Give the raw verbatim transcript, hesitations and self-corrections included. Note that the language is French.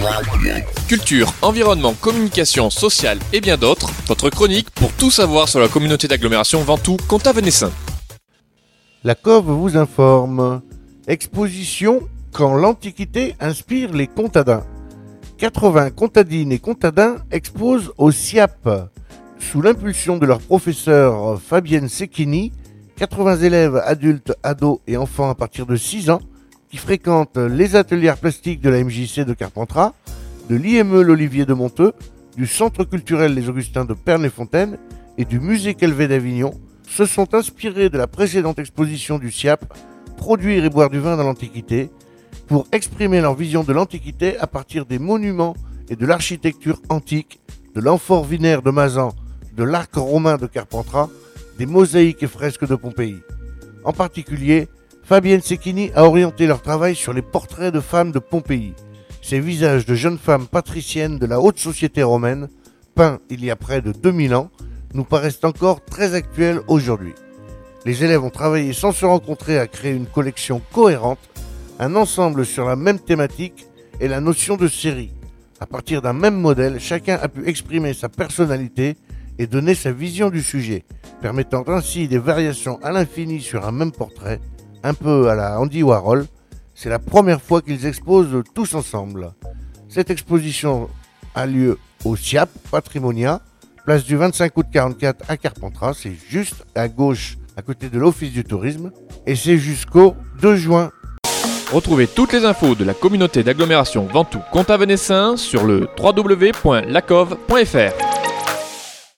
Culture, environnement, communication, sociale et bien d'autres, votre chronique pour tout savoir sur la communauté d'agglomération Ventoux-Comtat-Venessin. La Cove vous informe. Exposition quand l'Antiquité inspire les contadins. quatre-vingts contadines et contadins exposent au S I A P. Sous l'impulsion de leur professeur Fabienne Secchini, quatre-vingts élèves adultes, ados et enfants à partir de six ans qui fréquentent les ateliers plastiques de la M J C de Carpentras, de l'I M E l'Olivier de Monteux, du Centre culturel Les Augustins de Pernes-les-Fontaines et du Musée Calvet d'Avignon se sont inspirés de la précédente exposition du S I A P, Produire et boire du vin dans l'Antiquité, pour exprimer leur vision de l'Antiquité à partir des monuments et de l'architecture antique, de l'amphore vinaire de Mazan, de l'arc romain de Carpentras, des mosaïques et fresques de Pompéi. En particulier, Fabienne Secchini a orienté leur travail sur les portraits de femmes de Pompéi. Ces visages de jeunes femmes patriciennes de la haute société romaine, peints il y a près de deux mille ans, nous paraissent encore très actuels aujourd'hui. Les élèves ont travaillé sans se rencontrer à créer une collection cohérente, un ensemble sur la même thématique et la notion de série. À partir d'un même modèle, chacun a pu exprimer sa personnalité et donner sa vision du sujet, permettant ainsi des variations à l'infini sur un même portrait, un peu à la Andy Warhol. C'est la première fois qu'ils exposent tous ensemble. Cette exposition a lieu au S I A P Patrimonia, place du vingt-cinq août quarante-quatre à Carpentras, c'est juste à gauche à côté de l'Office du tourisme, et c'est jusqu'au deux juin. Retrouvez toutes les infos de la communauté d'agglomération Ventoux-Comtat-Venessin sur le w w w point lacove point f r.